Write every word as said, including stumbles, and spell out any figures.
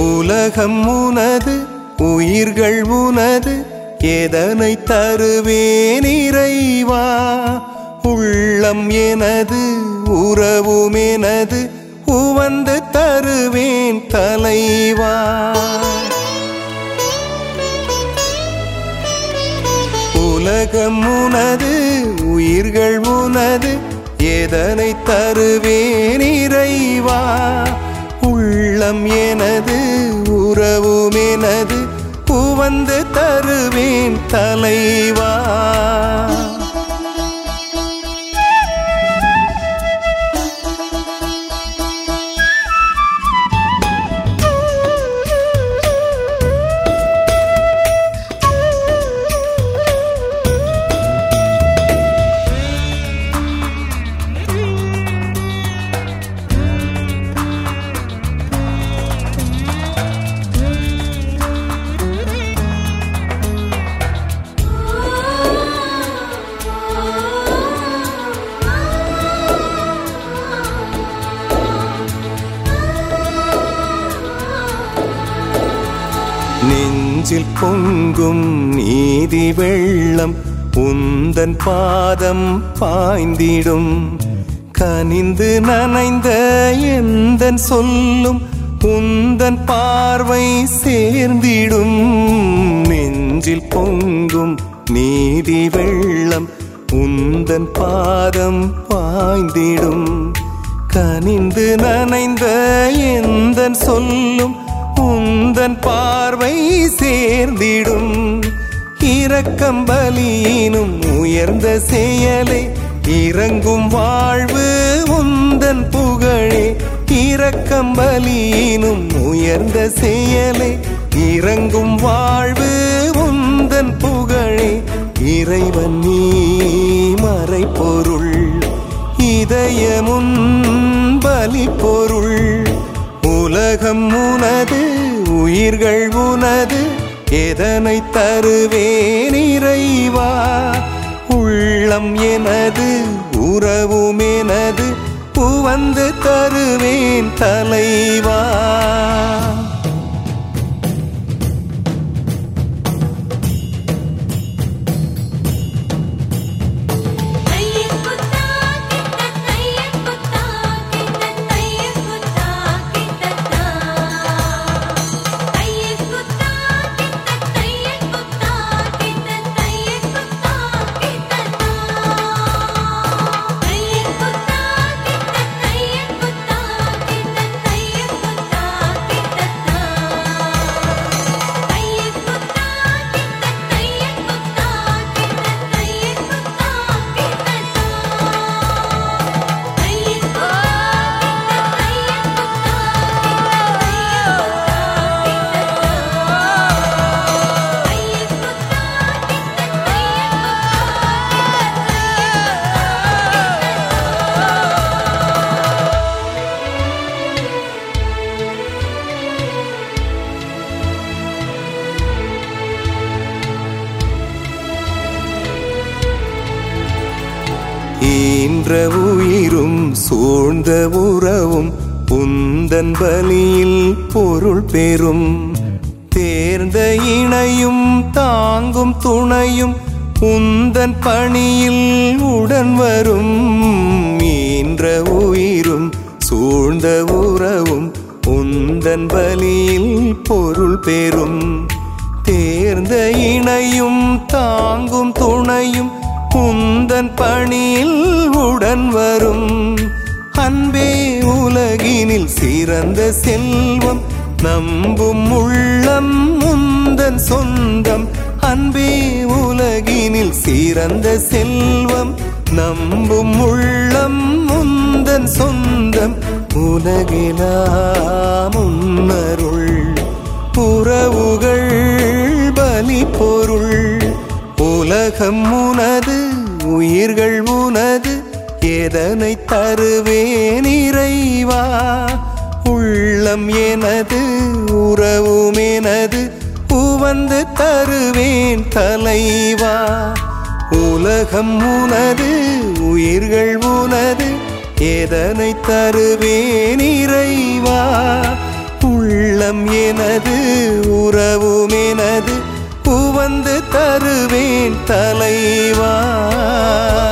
உலகம் உனது உயிர்கள் உனது எதனை தருவேன் இறைவா உள்ளம் எனது உறவும் எனது உவந்து தருவேன் தலைவா உலகம் உனது உயிர்கள் உனது எதனை தருவேன் இறைவா உள்ளம் எனது உறவும் எனது உவந்து தருவேன் தலைவா நெஞ்சில் பொங்கும் நீதி வெள்ளம் உந்தன் பாதம் பாய்ந்திடும் கனிந்து நனைந்த எந்தன் சொல்லும் உந்தன் பார்வை சேர்ந்திடும் நெஞ்சில் பொங்கும் நீதி வெள்ளம் உந்தன் பாதம் பாய்ந்திடும் கனிந்து நனைந்த எந்தன் சொல்லும் உந்தன் பார்வை சேர்ந்திடும் இரக்கம் பலியினும் உயர்ந்த செயலே இறங்கும் வாழ்வு உந்தன் புகழே இரக்கம் பலியினும் உயர்ந்த செயலே இறங்கும் வாழ்வு உந்தன் புகழே இறைவன் நீ மறைபொருள் இதயமுன் பலி பொருள் உலகம் உனது உயிர்கள் உனது எதனை தருவேன் இறைவா உள்ளம் எனது உறவும் எனது உவந்து தருவேன் தலைவா ஈன்ற உயிரும் சூழ்ந்த உறவும் உந்தன் பலியில் பொருள் பெறும் தேர்ந்த இணையும் தாங்கும் துணையும் உந்தன் பணியில் உடன் வரும் ஈன்ற உயிரும் சூழ்ந்த உறவும் உந்தன் பலியில் பொருள் பெறும் தேர்ந்த இணையும் தாங்கும் துணையும் உந்தன் பணியில் உடன் வரும் அன்பே உலகினில் சிறந்த செல்வம் நம்பும் உள்ளம் உந்தன் சொந்தம் அன்பே உலகினில் சிறந்த செல்வம் நம்பும் உள்ளம் உந்தன் சொந்தம் உலகெல்லாம் உன்னருள் உறவுகள் பலி பொருள் உலகம் உனது உயிர்கள் உனது எதனை தருவேன் இறைவா உள்ளம் எனது உறவும் எனது உவந்து தருவேன் தலைவா உலகம் உனது உயிர்கள் உனது எதனை தருவேன் இறைவா உள்ள உள்ளம் எனது உறவும் எனது உவந்து தருவேன் தலைவா.